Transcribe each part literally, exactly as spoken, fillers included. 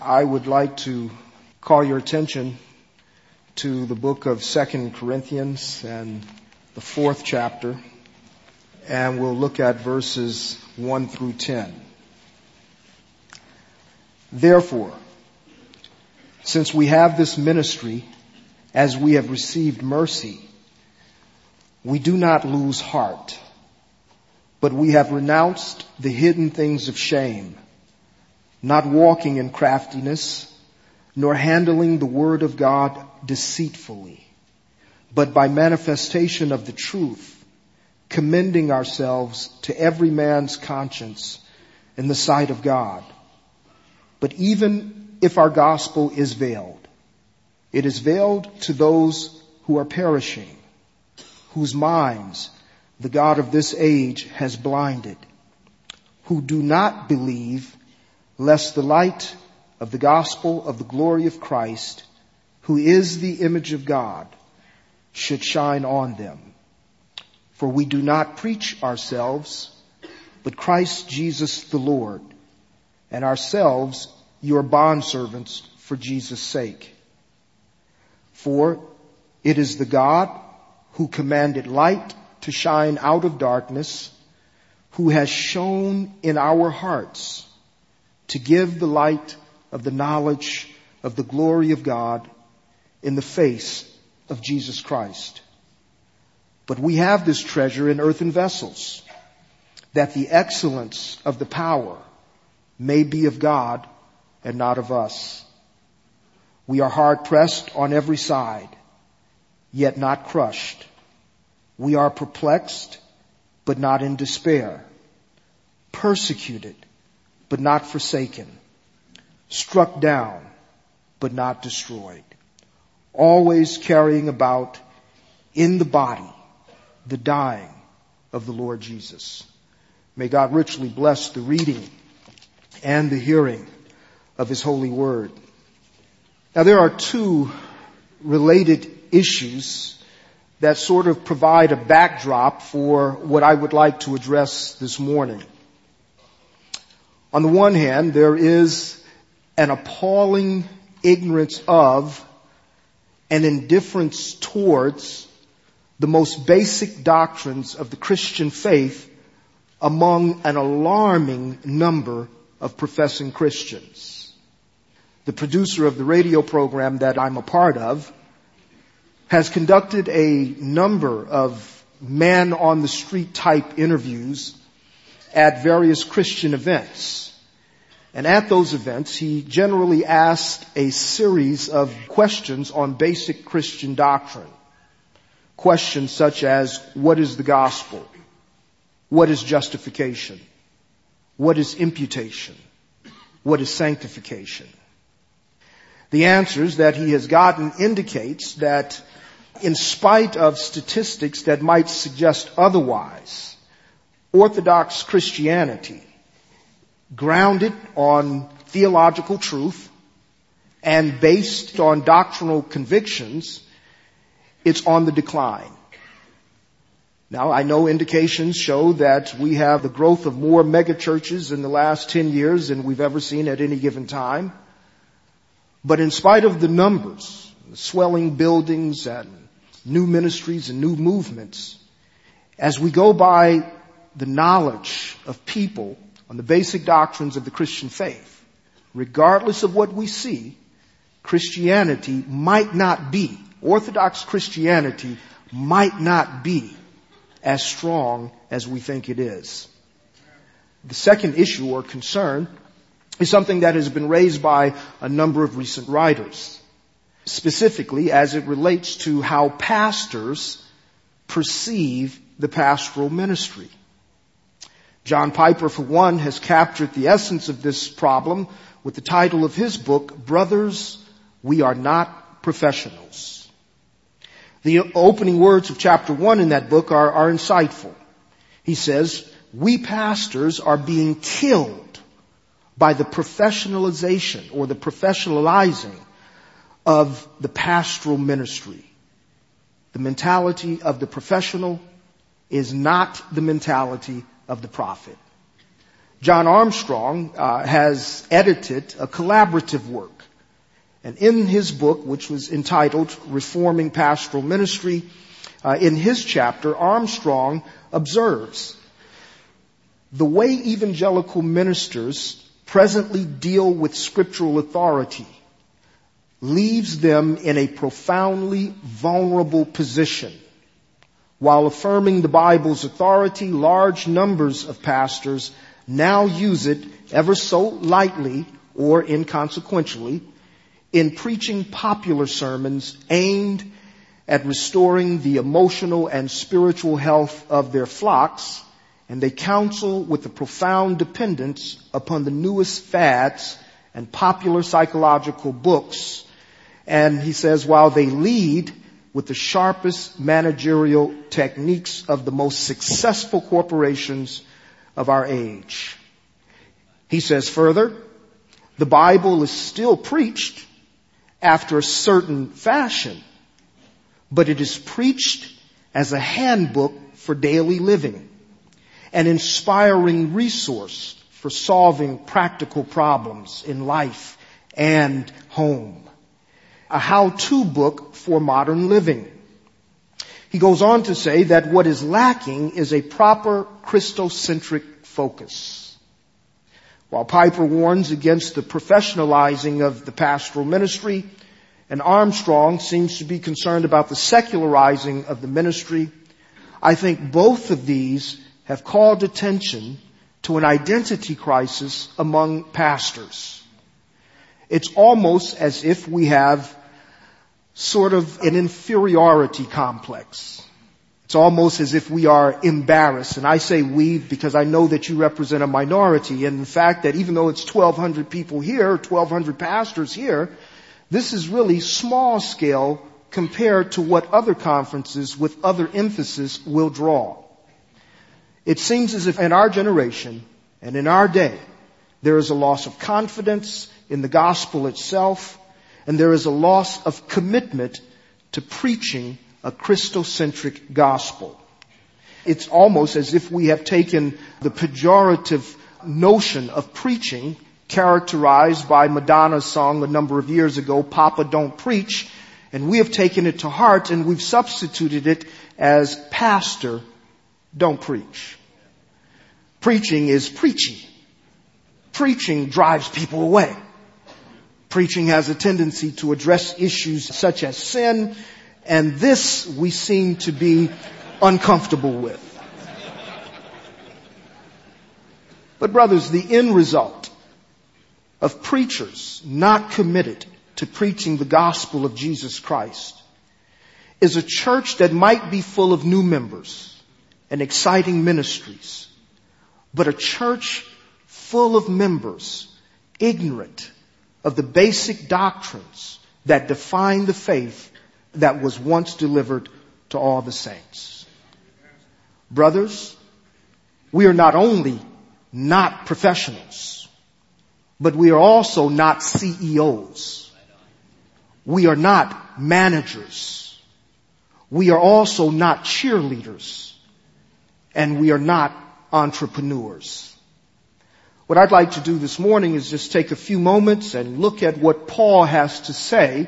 I would like to call your attention to the book of Second Corinthians and the fourth chapter, and we'll look at verses one through ten. Therefore, since we have this ministry, as we have received mercy, we do not lose heart, but we have renounced the hidden things of shame, not walking in craftiness, nor handling the word of God deceitfully, but by manifestation of the truth, commending ourselves to every man's conscience in the sight of God. But even if our gospel is veiled, it is veiled to those who are perishing, whose minds the God of this age has blinded, who do not believe, lest the light of the gospel of the glory of Christ, who is the image of God, should shine on them. For we do not preach ourselves, but Christ Jesus the Lord, and ourselves your bondservants for Jesus' sake. For it is the God who commanded light to shine out of darkness, who has shone in our hearts to give the light of the knowledge of the glory of God in the face of Jesus Christ. But we have this treasure in earthen vessels, that the excellence of the power may be of God and not of us. We are hard pressed on every side, yet not crushed. We are perplexed, but not in despair. Persecuted, but not forsaken. Struck down, but not destroyed. Always carrying about in the body the dying of the Lord Jesus. May God richly bless the reading and the hearing of His holy word. Now there are two related issues that sort of provide a backdrop for what I would like to address this morning. On the one hand, there is an appalling ignorance of and indifference towards the most basic doctrines of the Christian faith among an alarming number of professing Christians. The producer of the radio program that I'm a part of has conducted a number of man-on-the-street type interviews at various Christian events. And at those events, he generally asked a series of questions on basic Christian doctrine. Questions such as, what is the gospel? What is justification? What is imputation? What is sanctification? The answers that he has gotten indicates that in spite of statistics that might suggest otherwise, Orthodox Christianity, grounded on theological truth and based on doctrinal convictions, it's on the decline. Now, I know indications show that we have the growth of more megachurches in the last ten years than we've ever seen at any given time. But in spite of the numbers, the swelling buildings and new ministries and new movements, as we go by the knowledge of people on the basic doctrines of the Christian faith, regardless of what we see, Christianity might not be, Orthodox Christianity might not be as strong as we think it is. The second issue or concern is something that has been raised by a number of recent writers, specifically as it relates to how pastors perceive the pastoral ministry. John Piper, for one, has captured the essence of this problem with the title of his book, Brothers, We Are Not Professionals. The opening words of chapter one in that book are, are insightful. He says, we pastors are being killed by the professionalization or the professionalizing of the pastoral ministry. The mentality of the professional is not the mentality of the prophet. John Armstrong uh, has edited a collaborative work. And in his book, which was entitled Reforming Pastoral Ministry, uh, in his chapter, Armstrong observes, the way evangelical ministers presently deal with scriptural authority leaves them in a profoundly vulnerable position. While affirming the Bible's authority, large numbers of pastors now use it ever so lightly or inconsequentially in preaching popular sermons aimed at restoring the emotional and spiritual health of their flocks, and they counsel with a profound dependence upon the newest fads and popular psychological books. And he says, while they lead with the sharpest managerial techniques of the most successful corporations of our age. He says further, the Bible is still preached after a certain fashion, but it is preached as a handbook for daily living, an inspiring resource for solving practical problems in life and home, a how-to book for modern living. He goes on to say that what is lacking is a proper Christocentric focus. While Piper warns against the professionalizing of the pastoral ministry, and Armstrong seems to be concerned about the secularizing of the ministry, I think both of these have called attention to an identity crisis among pastors. It's almost as if we have sort of an inferiority complex. It's almost as if we are embarrassed. And I say we because I know that you represent a minority. And the fact that even though it's twelve hundred people here, twelve hundred pastors here, this is really small scale compared to what other conferences with other emphasis will draw. It seems as if in our generation and in our day, there is a loss of confidence in the gospel itself, and there is a loss of commitment to preaching a Christocentric gospel. It's almost as if we have taken the pejorative notion of preaching characterized by Madonna's song a number of years ago, Papa Don't Preach, and we have taken it to heart and we've substituted it as Pastor Don't Preach. Preaching is preachy. Preaching drives people away. Preaching has a tendency to address issues such as sin, and this we seem to be uncomfortable with. But brothers, the end result of preachers not committed to preaching the gospel of Jesus Christ is a church that might be full of new members and exciting ministries, but a church full of members ignorant of the basic doctrines that define the faith that was once delivered to all the saints. Brothers, we are not only not professionals, but we are also not C E Os. We are not managers. We are also not cheerleaders. And we are not entrepreneurs. What I'd like to do this morning is just take a few moments and look at what Paul has to say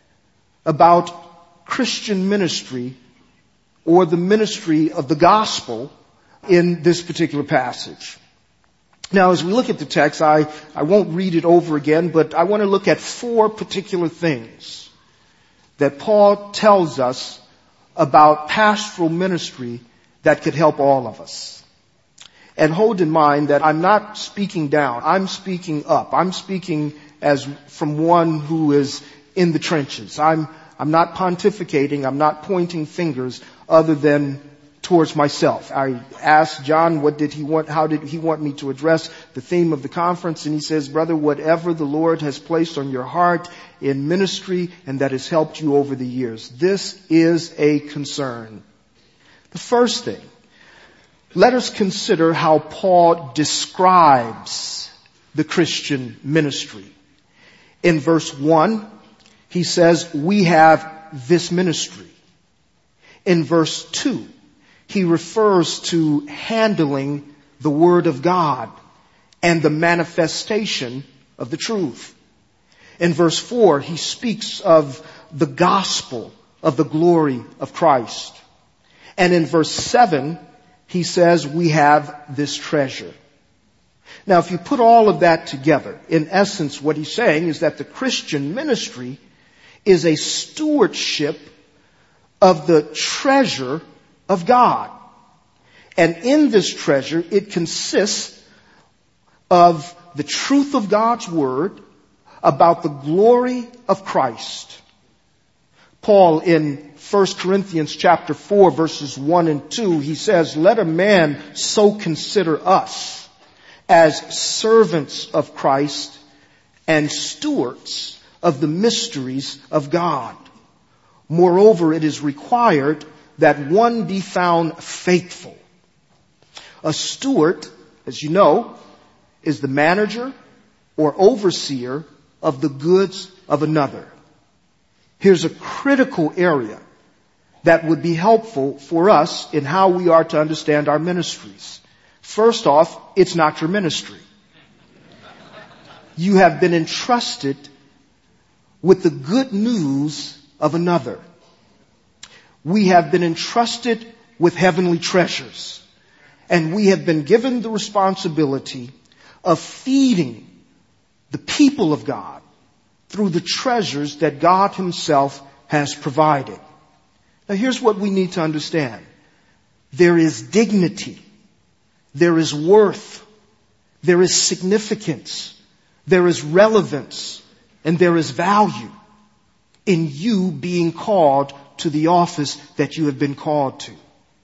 about Christian ministry or the ministry of the gospel in this particular passage. Now, as we look at the text, I, I won't read it over again, but I want to look at four particular things that Paul tells us about pastoral ministry that could help all of us. And hold in mind that I'm not speaking down. I'm speaking up. I'm speaking as from one who is in the trenches. I'm, I'm not pontificating. I'm not pointing fingers other than towards myself. I asked John, what did he want, how did he want me to address the theme of the conference? And he says, brother, whatever the Lord has placed on your heart in ministry and that has helped you over the years. This is a concern. The first thing, let us consider how Paul describes the Christian ministry. In verse one, he says, we have this ministry. In verse two, he refers to handling the Word of God and the manifestation of the truth. In verse four, he speaks of the gospel of the glory of Christ. And in verse seven, he says we have this treasure. Now, if you put all of that together, in essence, what he's saying is that the Christian ministry is a stewardship of the treasure of God. And in this treasure, it consists of the truth of God's word about the glory of Christ. Paul in First Corinthians chapter four verses one and two, he says, "Let a man so consider us as servants of Christ and stewards of the mysteries of God. Moreover, it is required that one be found faithful." A steward, as you know, is the manager or overseer of the goods of another. Here's a critical area that would be helpful for us in how we are to understand our ministries. First off, it's not your ministry. You have been entrusted with the good news of another. We have been entrusted with heavenly treasures, and we have been given the responsibility of feeding the people of God through the treasures that God himself has provided. Now here's what we need to understand. There is dignity. There is worth. There is significance. There is relevance. And there is value in you being called to the office that you have been called to.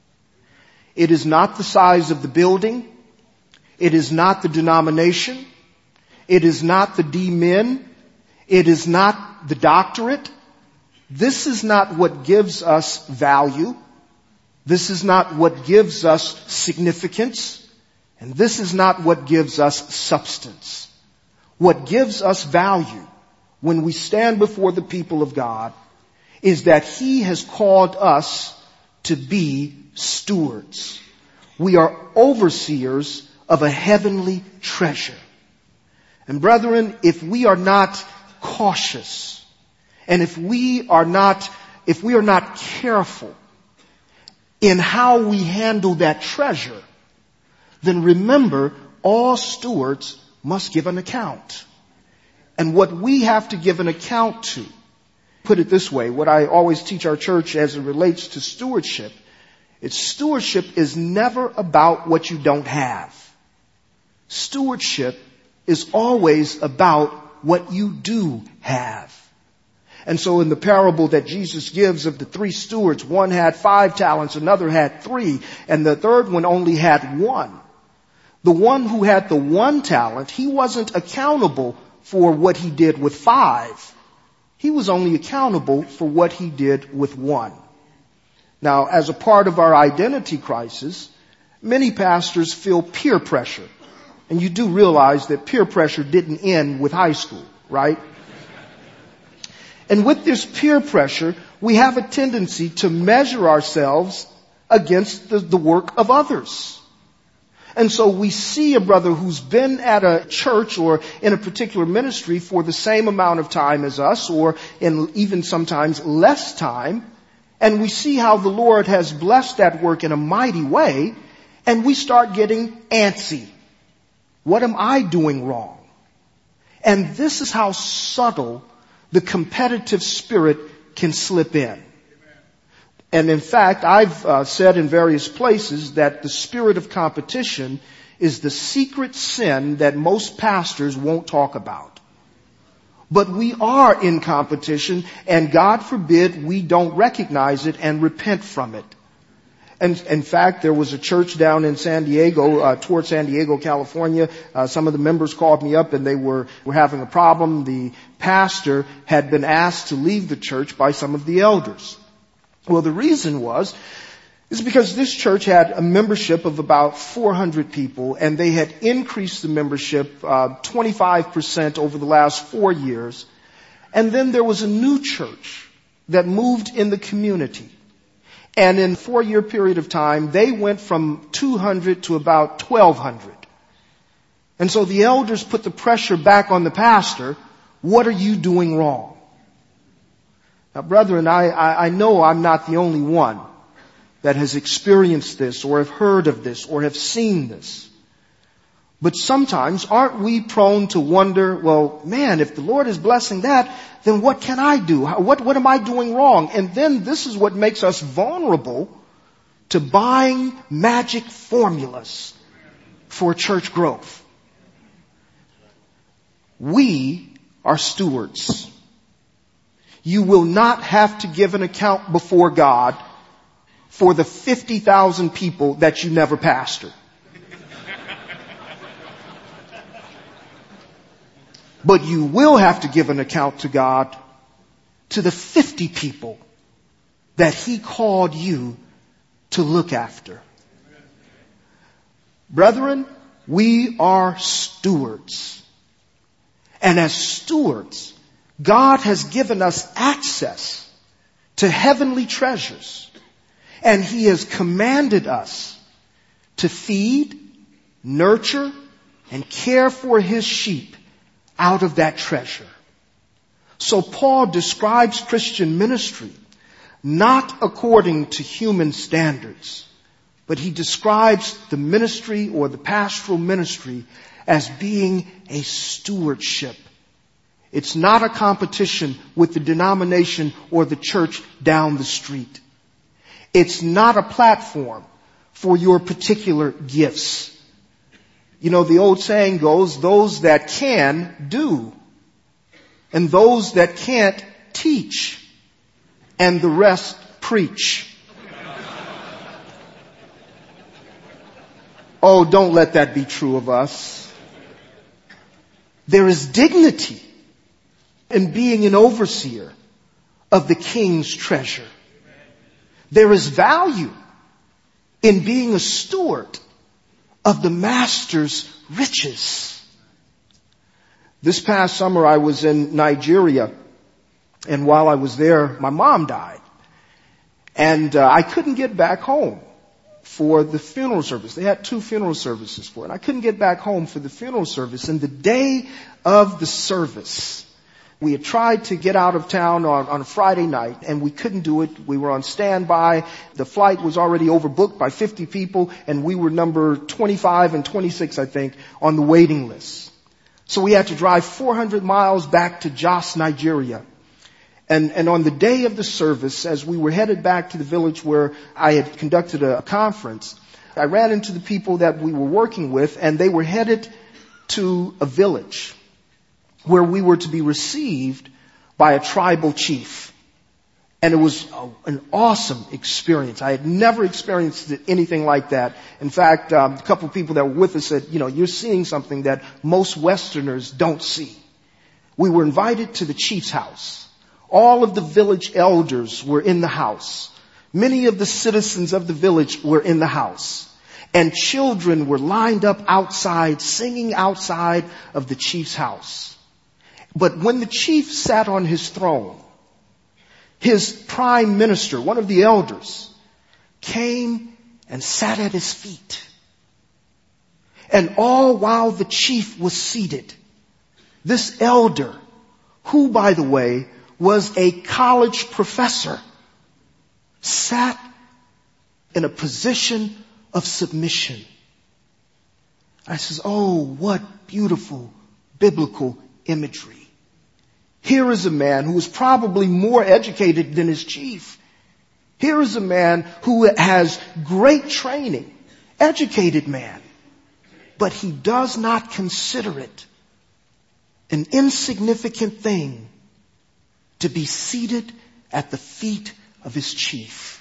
It is not the size of the building. It is not the denomination. It is not the D-men. It is not the doctorate. This is not what gives us value. This is not what gives us significance. And this is not what gives us substance. What gives us value when we stand before the people of God is that he has called us to be stewards. We are overseers of a heavenly treasure. And brethren, if we are not cautious, and if we are not, if we are not careful in how we handle that treasure, then remember, all stewards must give an account. And what we have to give an account to, put it this way, what I always teach our church as it relates to stewardship, it's stewardship is never about what you don't have. Stewardship is always about what you do have. And so in the parable that Jesus gives of the three stewards, one had five talents, another had three, and the third one only had one. The one who had the one talent, he wasn't accountable for what he did with five. He was only accountable for what he did with one. Now, as a part of our identity crisis, many pastors feel peer pressure. And you do realize that peer pressure didn't end with high school, right? And with this peer pressure, we have a tendency to measure ourselves against the, the work of others. And so we see a brother who's been at a church or in a particular ministry for the same amount of time as us, or in even sometimes less time, and we see how the Lord has blessed that work in a mighty way, and we start getting antsy. What am I doing wrong? And this is how subtle the competitive spirit can slip in. And in fact, I've uh, said in various places that the spirit of competition is the secret sin that most pastors won't talk about. But we are in competition, and God forbid we don't recognize it and repent from it. And in fact, there was a church down in San Diego, uh, toward San Diego, California. Uh, some of the members called me up and they were, were having a problem. The pastor had been asked to leave the church by some of the elders. Well, the reason was, is because this church had a membership of about four hundred people, and they had increased the membership uh, twenty-five percent over the last four years. And then there was a new church that moved in the community. And in a four-year period of time, they went from two hundred to about twelve hundred. And so the elders put the pressure back on the pastor. What are you doing wrong? Now, brethren, I, I, I know I'm not the only one that has experienced this or have heard of this or have seen this. But sometimes aren't we prone to wonder, well, man, if the Lord is blessing that, then what can I do? How, what, what am I doing wrong? And then this is what makes us vulnerable to buying magic formulas for church growth. We are stewards. You will not have to give an account before God for the fifty thousand people that you never pastored. But you will have to give an account to God to the fifty people that He called you to look after. Brethren, we are stewards. And as stewards, God has given us access to heavenly treasures. And He has commanded us to feed, nurture, and care for His sheep out of that treasure. So Paul describes Christian ministry not according to human standards, but he describes the ministry or the pastoral ministry as being a stewardship. It's not a competition with the denomination or the church down the street. It's not a platform for your particular gifts. You know, the old saying goes, those that can, do. And those that can't, teach. And the rest, preach. Oh, don't let that be true of us. There is dignity in being an overseer of the King's treasure. There is value in being a steward of the Master's riches. This past summer I was in Nigeria, and while I was there, my mom died. And uh, I couldn't get back home for the funeral service. They had two funeral services for it. I couldn't get back home for the funeral service. And the day of the service, we had tried to get out of town on, on a Friday night, and we couldn't do it. We were on standby. The flight was already overbooked by fifty people, and we were number twenty-five and twenty-six, I think, on the waiting list. So we had to drive four hundred miles back to Jos, Nigeria. And, and on the day of the service, as we were headed back to the village where I had conducted a conference, I ran into the people that we were working with, and they were headed to a village where we were to be received by a tribal chief. And it was a, an awesome experience. I had never experienced anything like that. In fact, um, a couple of people that were with us said, you know, you're seeing something that most Westerners don't see. We were invited to the chief's house. All of the village elders were in the house. Many of the citizens of the village were in the house. And children were lined up outside, singing outside of the chief's house. But when the chief sat on his throne, his prime minister, one of the elders, came and sat at his feet. And all while the chief was seated, this elder, who, by the way, was a college professor, sat in a position of submission. I says, oh, what beautiful biblical imagery. Here is a man who is probably more educated than his chief. Here is a man who has great training, educated man, but he does not consider it an insignificant thing to be seated at the feet of his chief.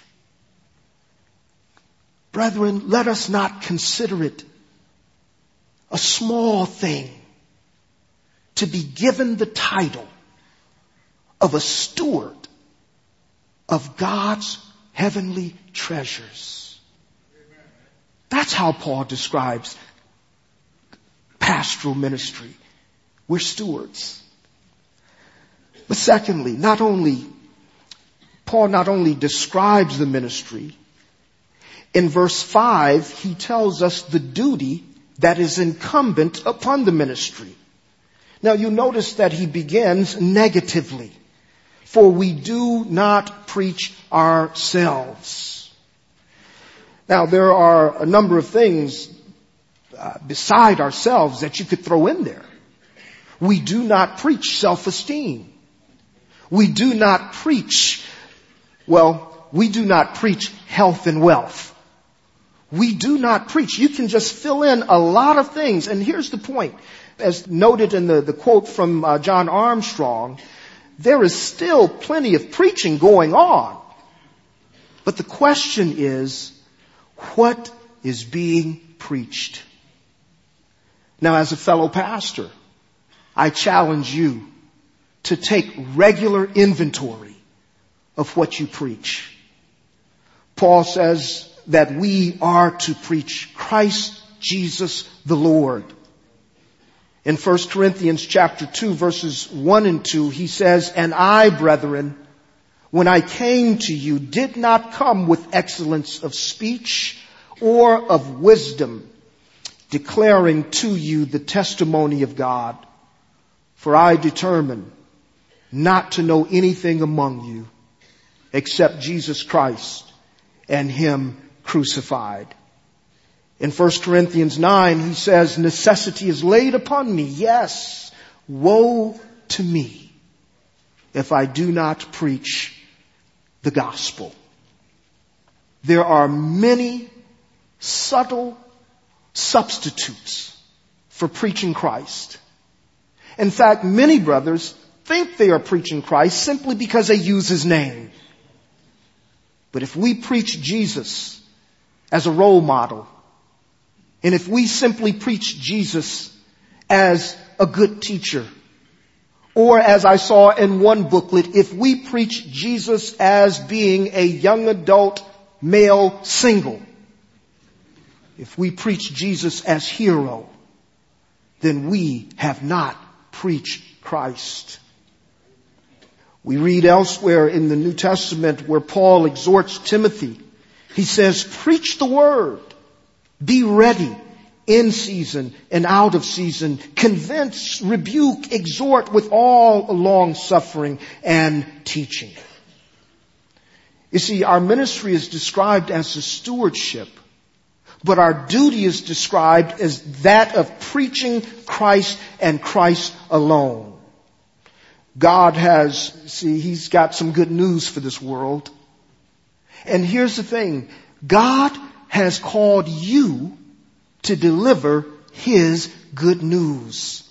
Brethren, let us not consider it a small thing to be given the title of a steward of God's heavenly treasures. That's how Paul describes pastoral ministry. We're stewards. But secondly, not only, Paul not only describes the ministry, in verse five, he tells us the duty that is incumbent upon the ministry. Now you notice that he begins negatively. For we do not preach ourselves. Now there are a number of things uh, beside ourselves that you could throw in there. We do not preach self-esteem. We do not preach, well, we do not preach health and wealth. We do not preach. You can just fill in a lot of things. And here's the point. As noted in the, the quote from uh, John Armstrong, there is still plenty of preaching going on. But the question is, what is being preached? Now, as a fellow pastor, I challenge you to take regular inventory of what you preach. Paul says that we are to preach Christ Jesus the Lord. In First Corinthians chapter two, verses one and two, he says, "And I, brethren, when I came to you, did not come with excellence of speech or of wisdom, declaring to you the testimony of God. For I determined not to know anything among you except Jesus Christ and Him crucified." In First Corinthians nine, he says, "Necessity is laid upon me. Yes, woe to me if I do not preach the gospel." There are many subtle substitutes for preaching Christ. In fact, many brothers think they are preaching Christ simply because they use His name. But if we preach Jesus as a role model, and if we simply preach Jesus as a good teacher, or as I saw in one booklet, if we preach Jesus as being a young adult male single, if we preach Jesus as hero, then we have not preached Christ. We read elsewhere in the New Testament where Paul exhorts Timothy. He says, "Preach the word. Be ready in season and out of season. Convince, rebuke, exhort with all long suffering and teaching." You see, our ministry is described as a stewardship, but our duty is described as that of preaching Christ and Christ alone. God has, see, He's got some good news for this world. And here's the thing. God has called you to deliver His good news.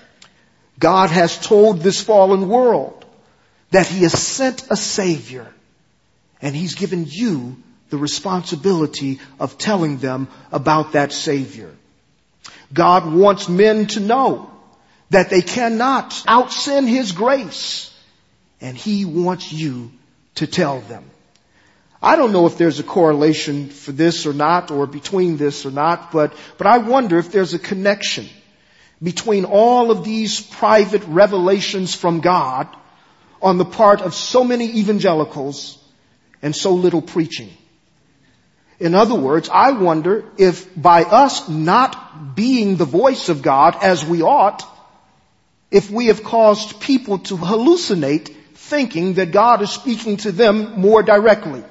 God has told this fallen world that He has sent a Savior, and He's given you the responsibility of telling them about that Savior. God wants men to know that they cannot out-sin His grace, and He wants you to tell them. I don't know if there's a correlation for this or not, or between this or not, but, but I wonder if there's a connection between all of these private revelations from God on the part of so many evangelicals and so little preaching. In other words, I wonder if by us not being the voice of God as we ought, if we have caused people to hallucinate thinking that God is speaking to them more directly.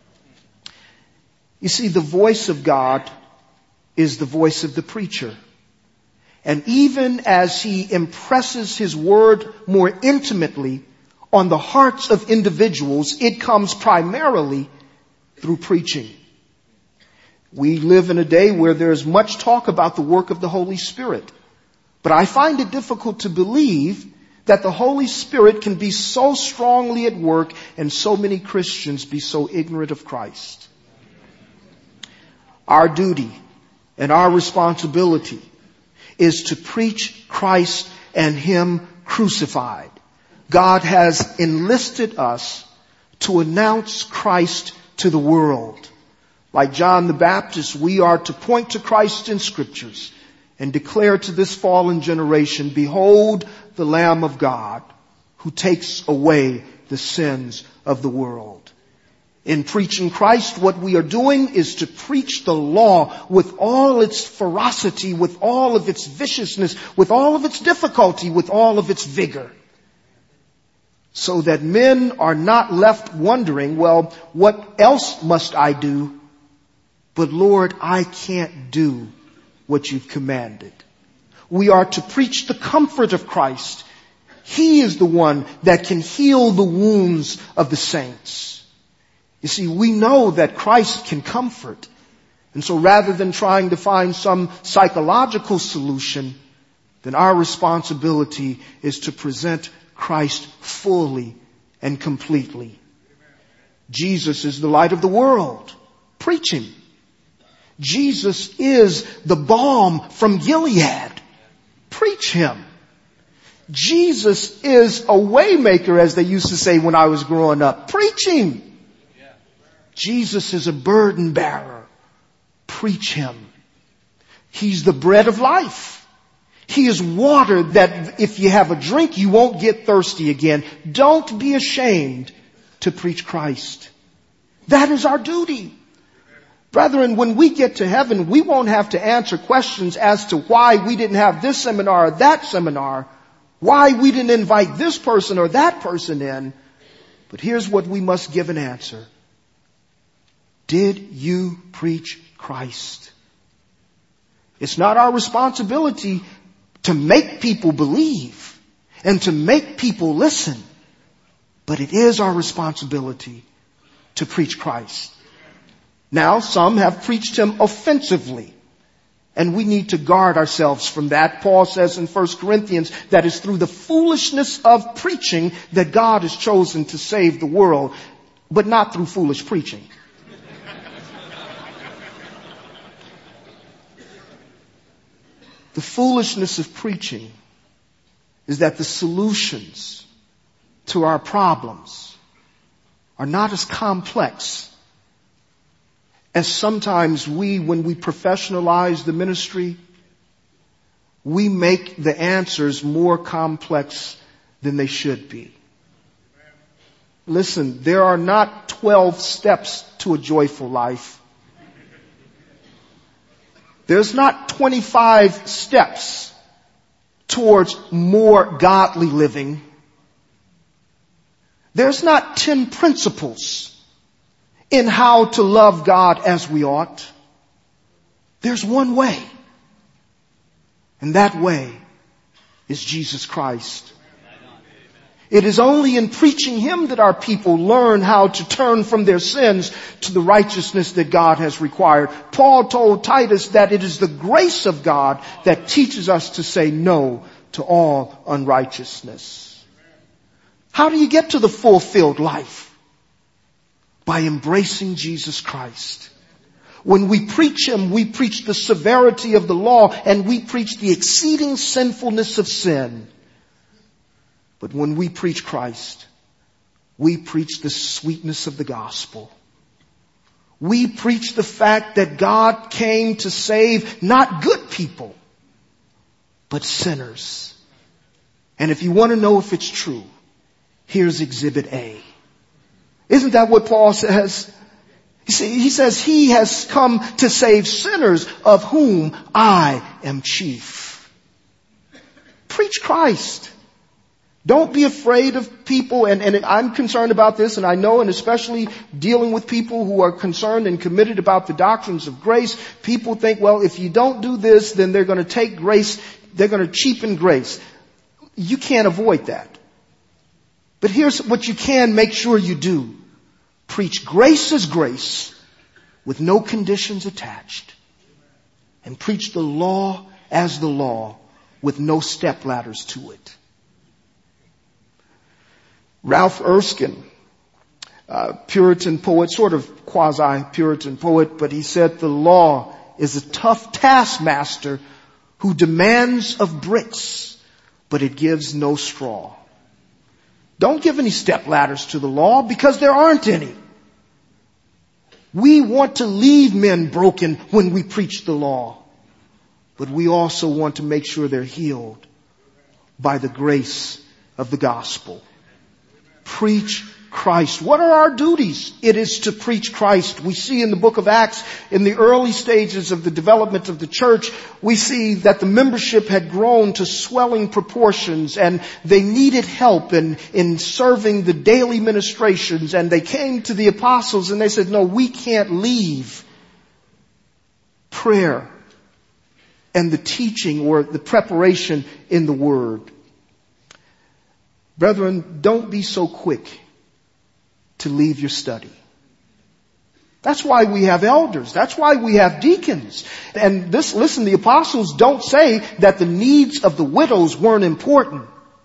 You see, the voice of God is the voice of the preacher. And even as he impresses his word more intimately on the hearts of individuals, it comes primarily through preaching. We live in a day where there's much talk about the work of the Holy Spirit. But I find it difficult to believe that the Holy Spirit can be so strongly at work and so many Christians be so ignorant of Christ. Our duty and our responsibility is to preach Christ and Him crucified. God has enlisted us to announce Christ to the world. Like John the Baptist, we are to point to Christ in Scriptures and declare to this fallen generation, "Behold the Lamb of God who takes away the sins of the world." In preaching Christ, what we are doing is to preach the law with all its ferocity, with all of its viciousness, with all of its difficulty, with all of its vigor. So that men are not left wondering, well, what else must I do? But Lord, I can't do what you've commanded. We are to preach the comfort of Christ. He is the one that can heal the wounds of the saints. You see, we know that Christ can comfort. And so rather than trying to find some psychological solution, then our responsibility is to present Christ fully and completely. Jesus is the light of the world. Preach him. Jesus is the balm from Gilead. Preach him. Jesus is a waymaker, as they used to say when I was growing up. Preach him. Jesus is a burden bearer. Preach him. He's the bread of life. He is water that if you have a drink, you won't get thirsty again. Don't be ashamed to preach Christ. That is our duty. Brethren, when we get to heaven, we won't have to answer questions as to why we didn't have this seminar or that seminar, why we didn't invite this person or that person in. But here's what we must give an answer. Did you preach Christ? It's not our responsibility to make people believe and to make people listen, but it is our responsibility to preach Christ. Now, some have preached him offensively, and we need to guard ourselves from that. Paul says in First Corinthians that it's through the foolishness of preaching that God has chosen to save the world, but not through foolish preaching. The foolishness of preaching is that the solutions to our problems are not as complex as sometimes we, when we professionalize the ministry, we make the answers more complex than they should be. Listen, there are not twelve steps to a joyful life. There's not twenty-five steps towards more godly living. There's not ten principles in how to love God as we ought. There's one way. And that way is Jesus Christ. It is only in preaching him that our people learn how to turn from their sins to the righteousness that God has required. Paul told Titus that it is the grace of God that teaches us to say no to all unrighteousness. How do you get to the fulfilled life? By embracing Jesus Christ. When we preach him, we preach the severity of the law and we preach the exceeding sinfulness of sin. But when we preach Christ, we preach the sweetness of the gospel. We preach the fact that God came to save not good people, but sinners. And if you want to know if it's true, here's Exhibit A. Isn't that what Paul says? You see, he says he has come to save sinners, of whom I am chief. Preach Christ. Don't be afraid of people, and, and I'm concerned about this, and I know, and especially dealing with people who are concerned and committed about the doctrines of grace, people think, well, if you don't do this, then they're going to take grace, they're going to cheapen grace. You can't avoid that. But here's what you can make sure you do. Preach grace as grace with no conditions attached. And preach the law as the law with no stepladders to it. Ralph Erskine, uh, Puritan poet, sort of quasi-Puritan poet, but he said the law is a tough taskmaster who demands of bricks, but it gives no straw. Don't give any stepladders to the law because there aren't any. We want to leave men broken when we preach the law, but we also want to make sure they're healed by the grace of the gospel. Preach Christ. What are our duties? It is to preach Christ. We see in the book of Acts, in the early stages of the development of the church, we see that the membership had grown to swelling proportions and they needed help in, in serving the daily ministrations. And they came to the apostles and they said, no, we can't leave prayer and the teaching or the preparation in the Word. Brethren, don't be so quick to leave your study. That's why we have elders. That's why we have deacons. And this, listen, the apostles don't say that the needs of the widows weren't important.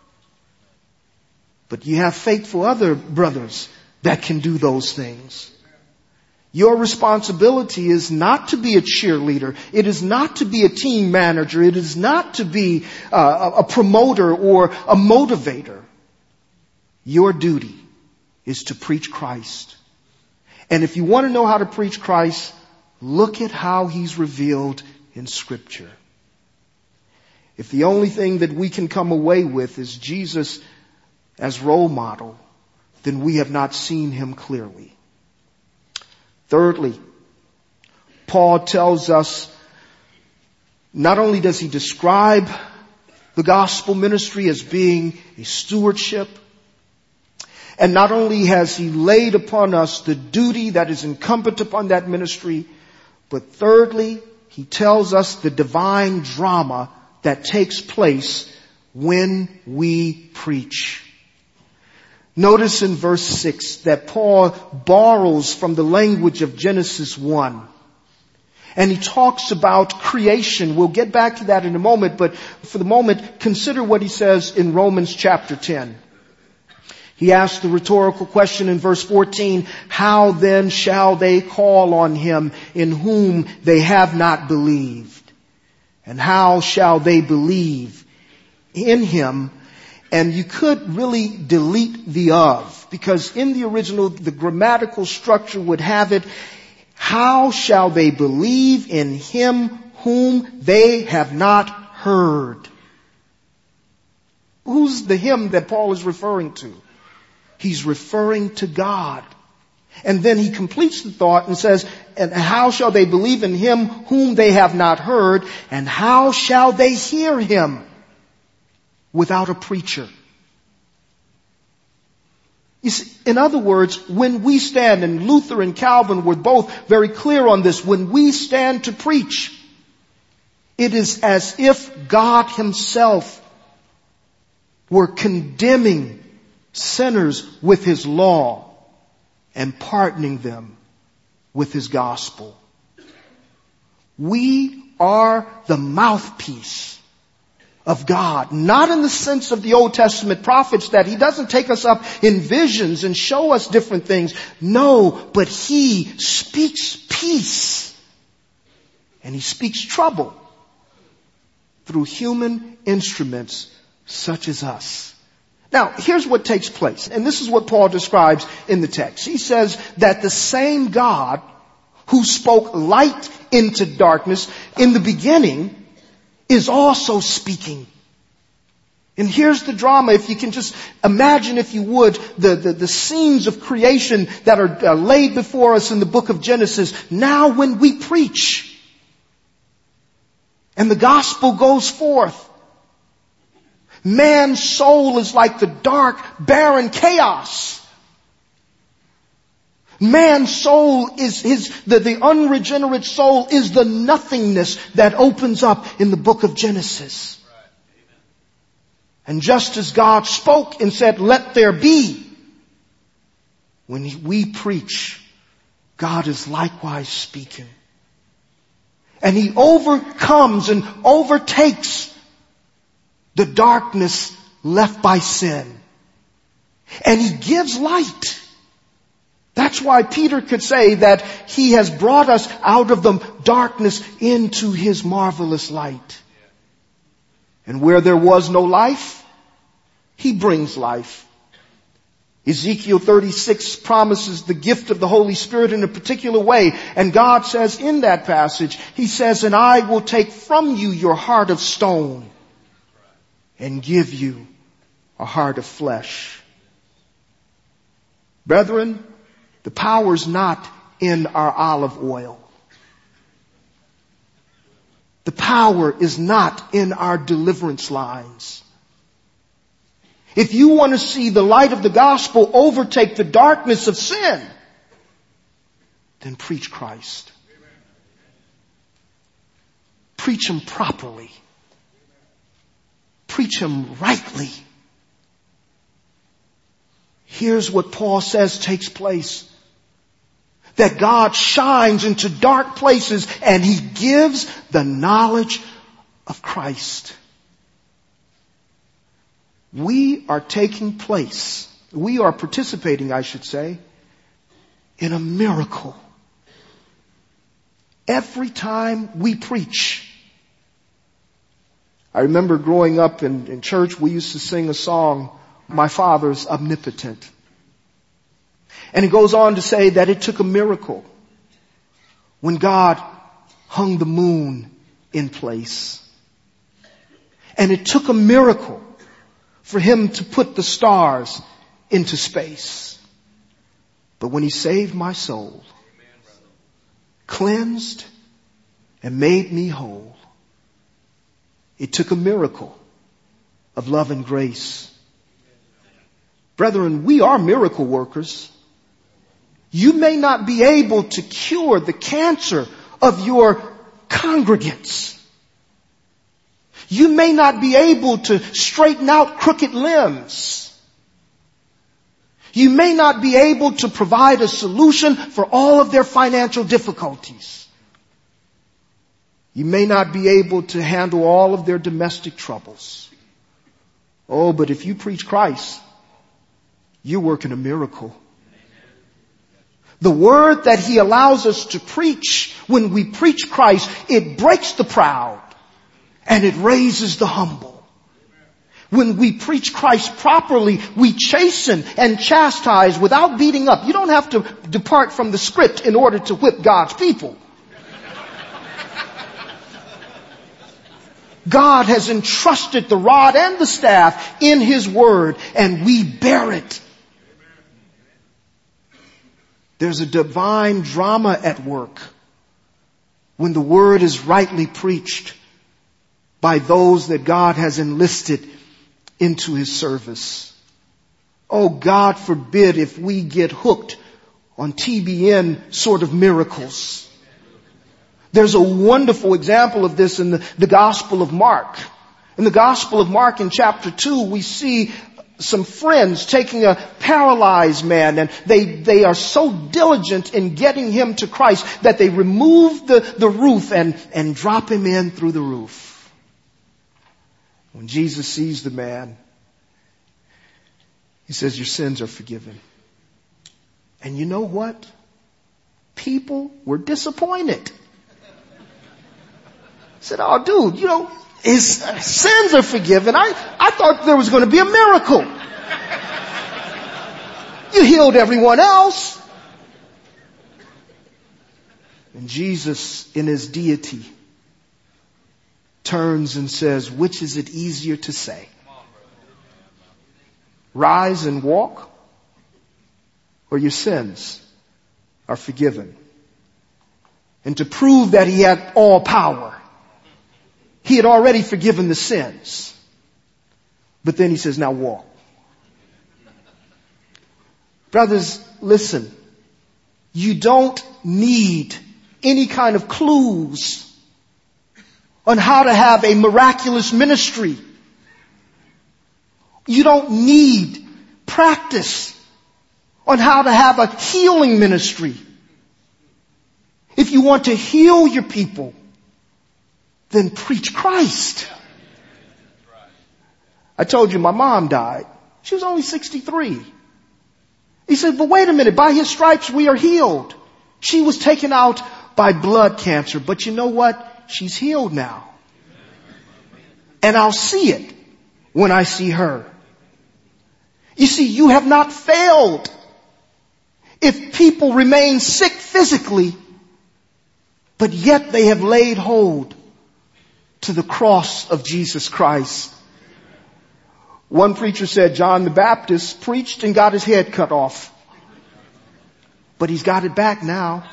But you have faithful other brothers that can do those things. Your responsibility is not to be a cheerleader. It is not to be a team manager. It is not to be uh, a promoter or a motivator. Your duty is to preach Christ. And if you want to know how to preach Christ, look at how He's revealed in Scripture. If the only thing that we can come away with is Jesus as role model, then we have not seen Him clearly. Thirdly, Paul tells us, not only does he describe the gospel ministry as being a stewardship, and not only has he laid upon us the duty that is incumbent upon that ministry, but thirdly, he tells us the divine drama that takes place when we preach. Notice in verse six that Paul borrows from the language of Genesis one. And he talks about creation. We'll get back to that in a moment, but for the moment, consider what he says in Romans chapter ten. He asks the rhetorical question in verse fourteen, how then shall they call on him in whom they have not believed? And how shall they believe in him? And you could really delete the of, because in the original, the grammatical structure would have it, how shall they believe in him whom they have not heard? Who's the him that Paul is referring to? He's referring to God. And then he completes the thought and says, and how shall they believe in him whom they have not heard? And how shall they hear him without a preacher? You see, in other words, when we stand, and Luther and Calvin were both very clear on this, when we stand to preach, it is as if God himself were condemning sinners with his law and pardoning them with his gospel. We are the mouthpiece of God, not in the sense of the Old Testament prophets that he doesn't take us up in visions and show us different things. No, but he speaks peace and he speaks trouble through human instruments such as us. Now, here's what takes place, and this is what Paul describes in the text. He says that the same God who spoke light into darkness in the beginning is also speaking. And here's the drama. If you can just imagine, if you would, the, the, the scenes of creation that are uh, laid before us in the book of Genesis. Now when we preach and the gospel goes forth, man's soul is like the dark, barren chaos. Man's soul is his, the, the unregenerate soul is the nothingness that opens up in the book of Genesis. And just as God spoke and said, let there be, when we preach, God is likewise speaking. And he overcomes and overtakes the darkness left by sin. And he gives light. That's why Peter could say that he has brought us out of the darkness into his marvelous light. And where there was no life, he brings life. Ezekiel thirty-six promises the gift of the Holy Spirit in a particular way. And God says in that passage, he says, and I will take from you your heart of stone and give you a heart of flesh. Brethren, the power is not in our olive oil. The power is not in our deliverance lines. If you want to see the light of the gospel overtake the darkness of sin, then preach Christ. Preach Him properly. Preach Him rightly. Here's what Paul says takes place. That God shines into dark places and He gives the knowledge of Christ. We are taking place, we are participating, I should say, in a miracle. Every time we preach. I remember growing up in, in church, we used to sing a song, My Father's Omnipotent. And it goes on to say that it took a miracle when God hung the moon in place. And it took a miracle for Him to put the stars into space. But when He saved my soul, cleansed and made me whole, it took a miracle of love and grace. Brethren, we are miracle workers. You may not be able to cure the cancer of your congregants. You may not be able to straighten out crooked limbs. You may not be able to provide a solution for all of their financial difficulties. You may not be able to handle all of their domestic troubles. Oh, but if you preach Christ, you're working a miracle. The word that He allows us to preach, when we preach Christ, it breaks the proud and it raises the humble. When we preach Christ properly, we chasten and chastise without beating up. You don't have to depart from the script in order to whip God's people. God has entrusted the rod and the staff in His word, and we bear it. There's a divine drama at work when the word is rightly preached by those that God has enlisted into His service. Oh, God forbid if we get hooked on T B N sort of miracles. There's a wonderful example of this in the, the Gospel of Mark. In the Gospel of Mark in chapter two, we see some friends taking a paralyzed man, and they, they are so diligent in getting him to Christ that they remove the, the roof and, and drop him in through the roof. When Jesus sees the man, He says, your sins are forgiven. And you know what? People were disappointed. Said, oh dude, you know, his sins are forgiven. I, I thought there was going to be a miracle. You healed everyone else. And Jesus, in His deity, turns and says, which is it easier to say? Rise and walk, or your sins are forgiven? And to prove that He had all power, He had already forgiven the sins. But then He says, now walk. Brothers, listen. You don't need any kind of clues on how to have a miraculous ministry. You don't need practice on how to have a healing ministry. If you want to heal your people, then preach Christ. I told you my mom died. She was only sixty-three. He said, but wait a minute, by His stripes we are healed. She was taken out by blood cancer, but you know what? She's healed now. And I'll see it when I see her. You see, you have not failed. If people remain sick physically, but yet they have laid hold to the cross of Jesus Christ. One preacher said John the Baptist preached and got his head cut off. but he's got it back now.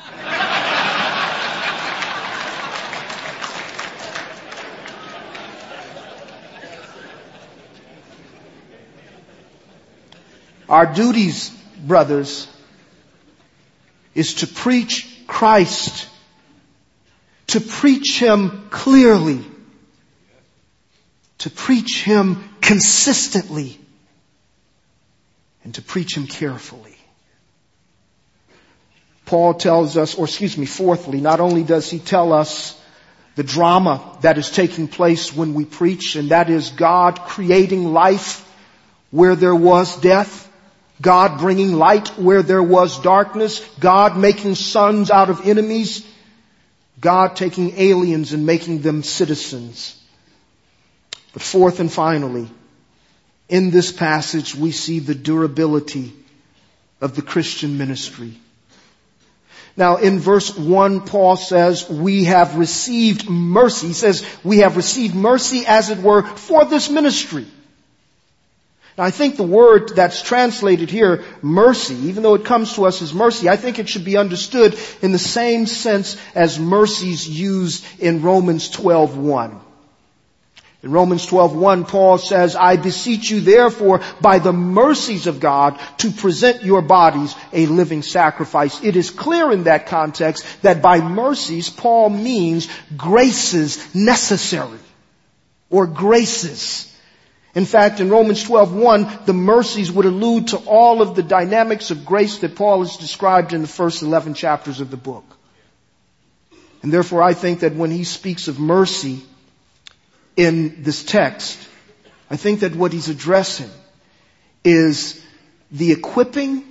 Our duties, brothers, is to preach Christ, to preach Him clearly, to preach Him consistently, and to preach Him carefully. Paul tells us, or excuse me, fourthly, not only does he tell us the drama that is taking place when we preach, and that is God creating life where there was death, God bringing light where there was darkness, God making sons out of enemies, God taking aliens and making them citizens. But fourth and finally, in this passage we see the durability of the Christian ministry. Now in verse one, Paul says, we have received mercy. He says, we have received mercy, as it were, for this ministry. Now, I think the word that's translated here, mercy, even though it comes to us as mercy, I think it should be understood in the same sense as mercies used in Romans twelve one. In Romans twelve one, Paul says, I beseech you therefore by the mercies of God to present your bodies a living sacrifice. It is clear in that context that by mercies, Paul means graces necessary, or graces. In fact, in Romans twelve one, the mercies would allude to all of the dynamics of grace that Paul has described in the first eleven chapters of the book. And therefore, I think that when he speaks of mercy in this text, I think that what he's addressing is the equipping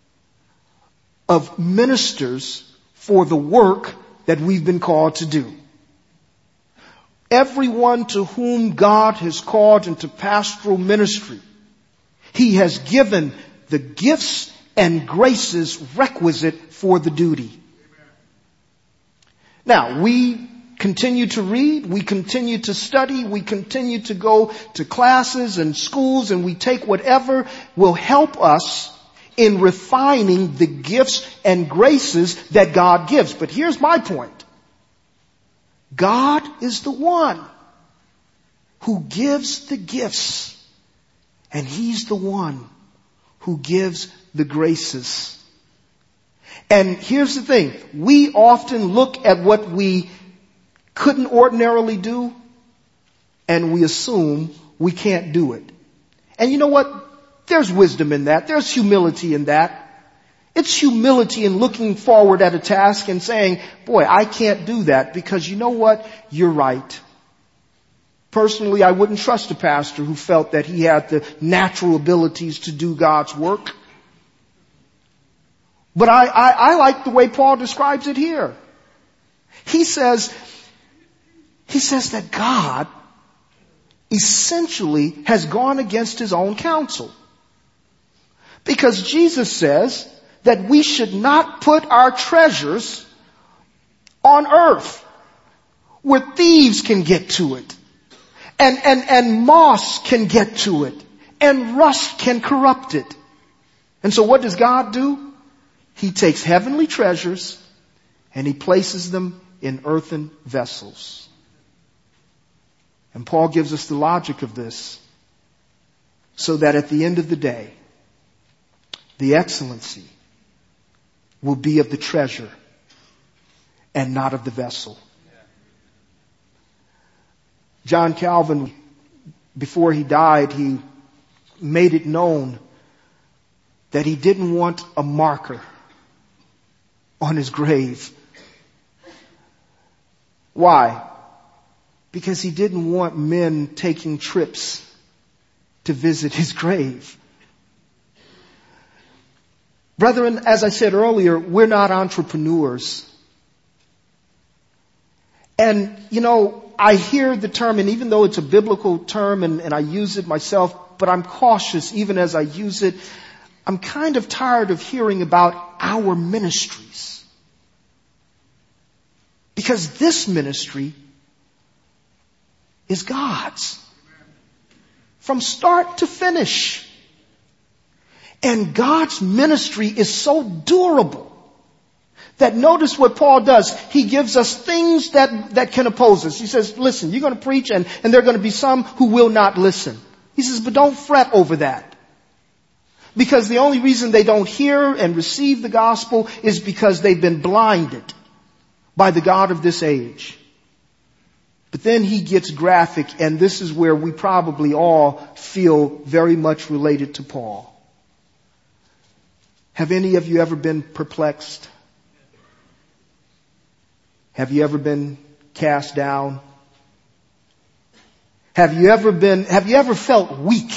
of ministers for the work that we've been called to do. Everyone to whom God has called into pastoral ministry, He has given the gifts and graces requisite for the duty. Now, we continue to read, we continue to study, we continue to go to classes and schools, and we take whatever will help us in refining the gifts and graces that God gives. But here's my point. God is the one who gives the gifts, and He's the one who gives the graces. And here's the thing. We often look at what we couldn't ordinarily do, and we assume we can't do it. And you know what? There's wisdom in that. There's humility in that. It's humility in looking forward at a task and saying, boy, I can't do that, because you know what? You're right. Personally, I wouldn't trust a pastor who felt that he had the natural abilities to do God's work. But I, I, I like the way Paul describes it here. He says, he says that God essentially has gone against His own counsel. Because Jesus says that we should not put our treasures on earth where thieves can get to it, and, and, and moss can get to it, and rust can corrupt it. And so what does God do? He takes heavenly treasures and He places them in earthen vessels. And Paul gives us the logic of this, so that at the end of the day, the excellency will be of the treasure and not of the vessel. John Calvin, before he died, he made it known that he didn't want a marker on his grave. Why? Because he didn't want men taking trips to visit his grave. Brethren, as I said earlier, we're not entrepreneurs. And, you know, I hear the term, and even though it's a biblical term and, and I use it myself, but I'm cautious even as I use it. I'm kind of tired of hearing about our ministries. Because this ministry is God's. From start to finish. And God's ministry is so durable That notice what Paul does. He gives us things that, that can oppose us. He says, listen, you're going to preach and, and there are going to be some who will not listen. He says, but don't fret over that. Because the only reason they don't hear and receive the gospel is because they've been blinded by the God of this age. But then he gets graphic, and this is where we probably all feel very much related to Paul. Have any of you ever been perplexed? Have you ever been cast down? Have you ever been, have you ever felt weak?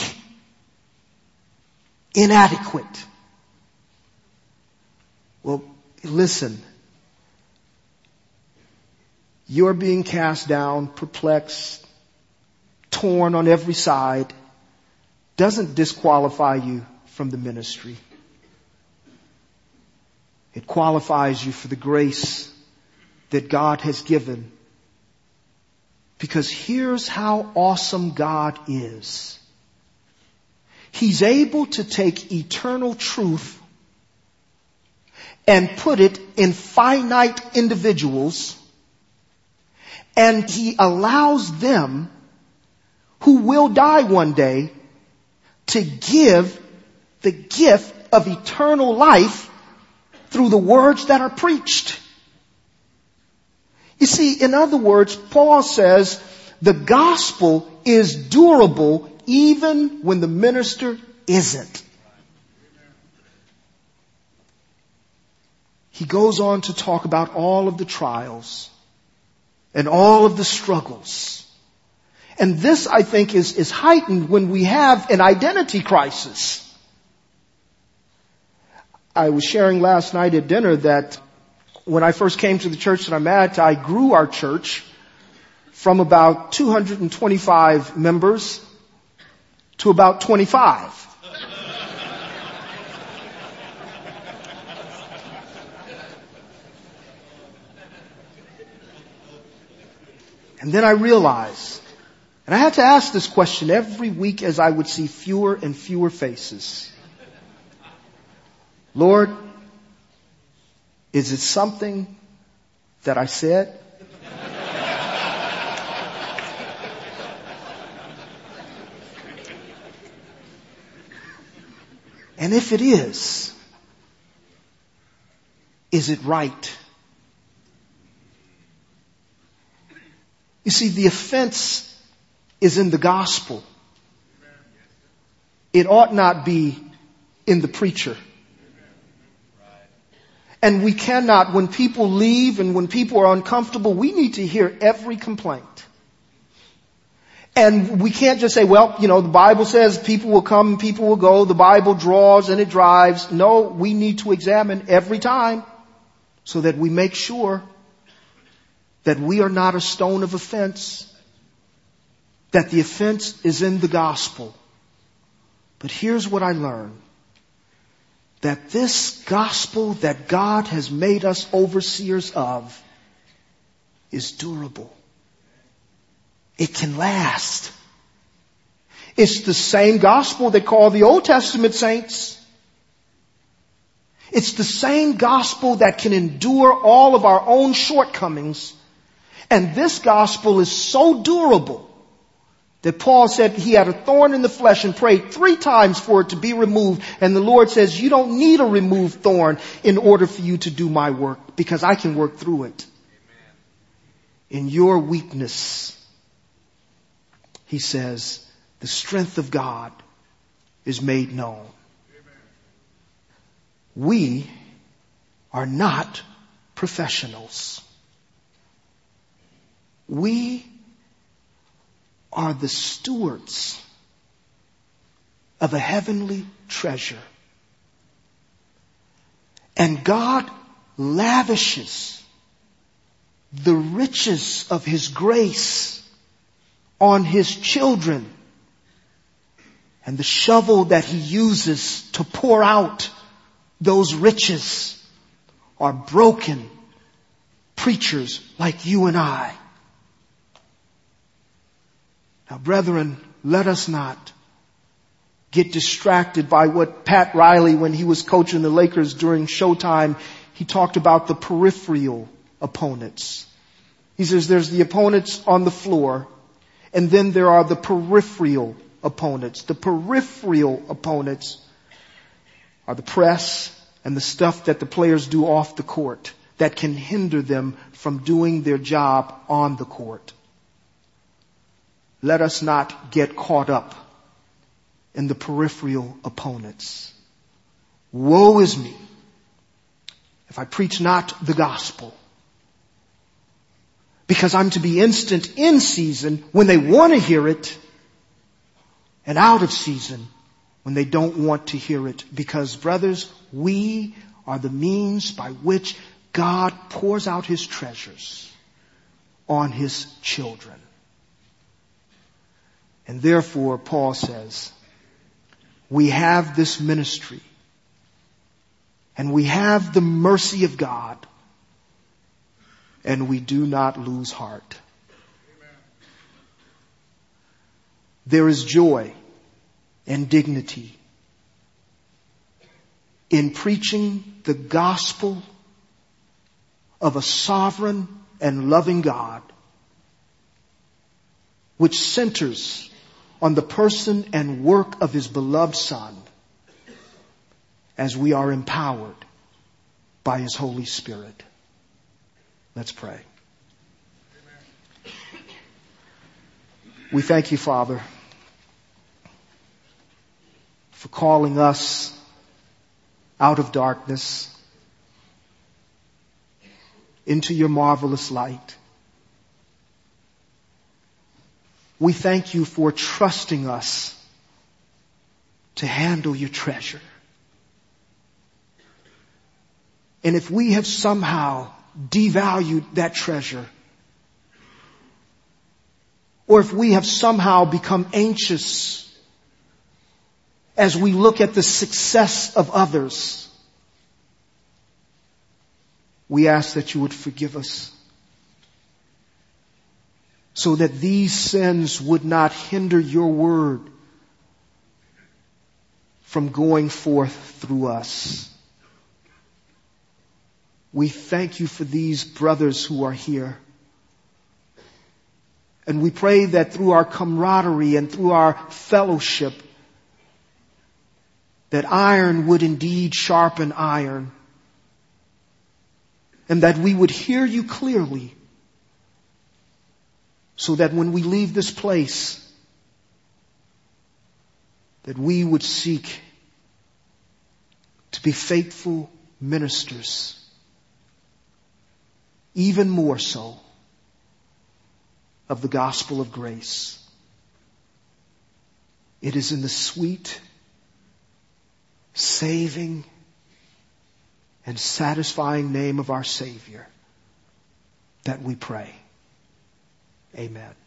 Inadequate? Well, listen. You're being cast down, perplexed, torn on every side, doesn't disqualify you from the ministry. It qualifies you for the grace that God has given. Because here's how awesome God is. He's able to take eternal truth and put it in finite individuals, and He allows them who will die one day to give the gift of eternal life through the words that are preached. You see, in other words, Paul says the gospel is durable even when the minister isn't. He goes on to talk about all of the trials and all of the struggles. And this, I think, is, is heightened when we have an identity crisis. I was sharing last night at dinner that when I first came to the church that I'm at, I grew our church from about two hundred twenty-five members to about twenty-five. And then I realized, and I had to ask this question every week as I would see fewer and fewer faces. Lord, is it something that I said? And if it is, is it right? You see, the offense is in the gospel. It ought not be in the preacher. And we cannot, when people leave and when people are uncomfortable, we need to hear every complaint. And we can't just say, well, you know, the Bible says people will come and people will go. The Bible draws and it drives. No, we need to examine every time so that we make sure that we are not a stone of offense, that the offense is in the gospel. But here's what I learned. That this gospel that God has made us overseers of is durable. It can last. It's the same gospel that called the Old Testament saints. It's the same gospel that can endure all of our own shortcomings. And this gospel is so durable that Paul said he had a thorn in the flesh and prayed three times for it to be removed. And the Lord says, you don't need a removed thorn in order for you to do my work, because I can work through it. Amen. In your weakness, he says, the strength of God is made known. Amen. We are not professionals. We are the stewards of a heavenly treasure. And God lavishes the riches of His grace on His children. And the shovel that He uses to pour out those riches are broken preachers like you and I. Now, brethren, let us not get distracted by what Pat Riley, when he was coaching the Lakers during Showtime, he talked about the peripheral opponents. He says there's the opponents on the floor, and then there are the peripheral opponents. The peripheral opponents are the press and the stuff that the players do off the court that can hinder them from doing their job on the court. Let us not get caught up in the peripheral opponents. Woe is me if I preach not the gospel, because I'm to be instant in season when they want to hear it, and out of season when they don't want to hear it. Because, brothers, we are the means by which God pours out his treasures on his children. And therefore, Paul says, we have this ministry, and we have the mercy of God, and we do not lose heart. Amen. There is joy and dignity in preaching the gospel of a sovereign and loving God, which centers on the person and work of his beloved Son, as we are empowered by his Holy Spirit. Let's pray. Amen. We thank you, Father, for calling us out of darkness into your marvelous light. We thank you for trusting us to handle your treasure. And if we have somehow devalued that treasure, or if we have somehow become anxious as we look at the success of others, we ask that you would forgive us, so that these sins would not hinder your word from going forth through us. We thank you for these brothers who are here. And we pray that through our camaraderie and through our fellowship, that iron would indeed sharpen iron, and that we would hear you clearly, so that when we leave this place, that we would seek to be faithful ministers, even more so, of the gospel of grace. It is in the sweet, saving, and satisfying name of our Savior that we pray. Amen.